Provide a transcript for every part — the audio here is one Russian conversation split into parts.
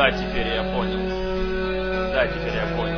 Да, теперь я понял. Да, теперь я понял.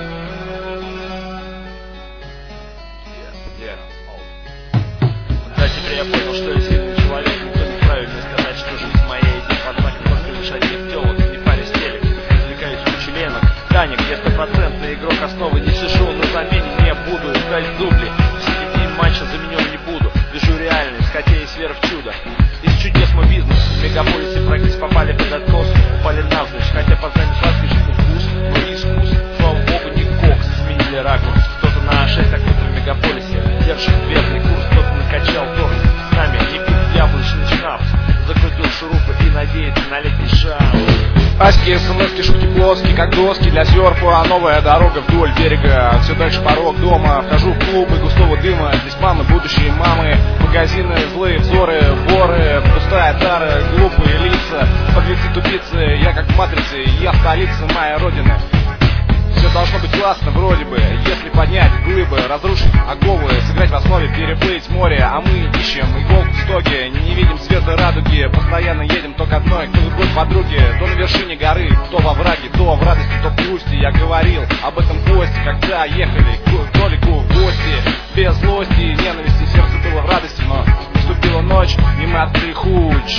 Да, теперь я понял, что я сильный человек. Никто не вправе мне сказать, что жизнь моя идет под знаком только лишь одних телок. Не паре стелек, извлекаюсь в кучу ленок. Таник, я стопроцентный игрок основы. Не сижу на замене, не буду искать дубли. В середине матча заменен не буду. Вижу реальность, хотя есть вера в чудо. Из чудес мой бизнес. В мегаполисе практически попали под откос. Упали навзничь, хотя познание сладкий же вкус. Но искус, слава богу, не кокс. Сменили ракурс. Кто-то на А6, а кто-то в мегаполисе держит верный курс. Кто-то накачал торс. С нами не пить яблочный шнапс. Закрутил шурупы и надеется на летний шанс. Аськи, смски, шутки плоские, как доски для серфа. Новая дорога вдоль берега, все дальше порог дома. Вхожу в клубы густого дыма, здесь мамы, будущие мамы. Магазины, злые взоры, воры, пустая тара, глупые лица. Подлецы, тупицы, я как в матрице, я столица, моя родина. Все должно быть классно вроде бы, если поднять глыбы, разрушить оковы, сыграть в основе, переплыть море. А мы ищем иголку в стоге, не видим цвета радуги. Постоянно едем то к одной, то к другой подруге. То на вершине горы, то во враге, то в радости, то в грусти. Я говорил об этом гости, когда ехали к Толику в гости. Без злости и ненависти, сердце было в радости, но наступила ночь, и мы открыли хуч.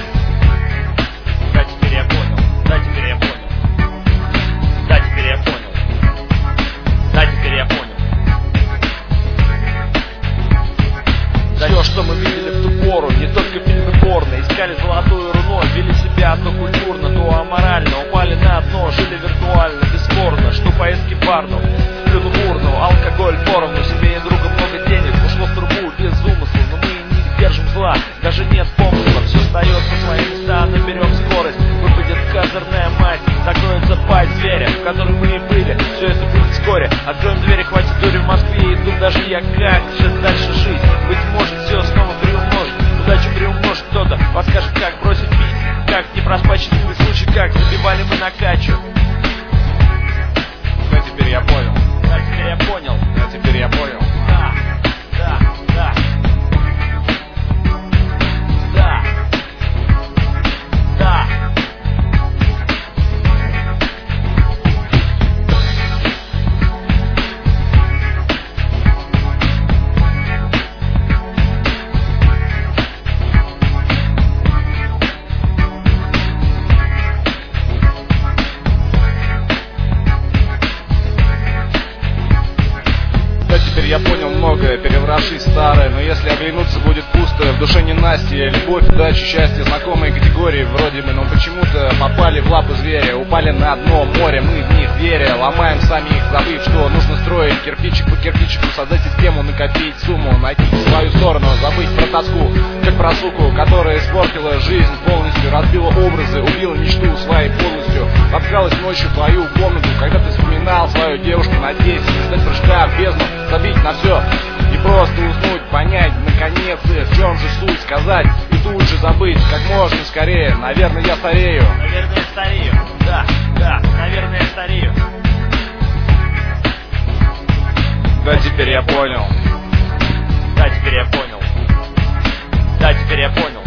Да, теперь я понял. Да, теперь я понял. Да, теперь я понял. Да, теперь я понял. Да, все, что мы видели в ту пору, не только фильмы порно. Искали золотую руну, вели себя то культурно, то аморально. Упали на дно, жили виртуально, бесспорно. Что поездки в барну, плюну в урну. Алкоголь поровну, себе и друга много денег. Ушло в трубу без умысла, но мы не держим зла. Даже нет помысла, все встает на свои места, наберем скорость. Выпадет козырная мать, закроется пасть зверя, в которой мы и были. Все это будет вскоре. Откроем двери, хватит дури в Москве. И тут даже я, как же дальше жить? Быть может, все снова приумножить. Удачу приумножит кто-то, подскажет, как бросить пить. Как не проспать счастливый случай, как забивали мы на качу. Да, теперь я понял. Да, теперь я понял. Да, теперь я понял. Да, да, да. Да. Да. Теперь я понял многое, перевравшись старое. Но если оглянуться, будет пусто. В душе ненастье, любовь, удача, счастье. Знакомые категории вроде бы, но почему-то попали в лапы зверя. Упали на дно моря, мы в них веря. Ломаем сами их, забыв, что нужно строить кирпичик по кирпичику. Создать систему, накопить сумму, найти свою сторону. Забыть про тоску, как про суку, которая испортила жизнь полностью. Разбила образы, убила мечту своей полностью. Обкралась ночью в твою комнату, когда ты вспоминал свою девушку. Надеясь не стать прыжка в бездну, забить на все и просто уснуть, понять наконец, в чем же суть, сказать и тут же забыть как можно скорее. Наверное, я старею. Наверное, я старею. Да, да, наверное, я старею. Да, теперь я понял. Да, теперь я понял. Да, теперь я понял.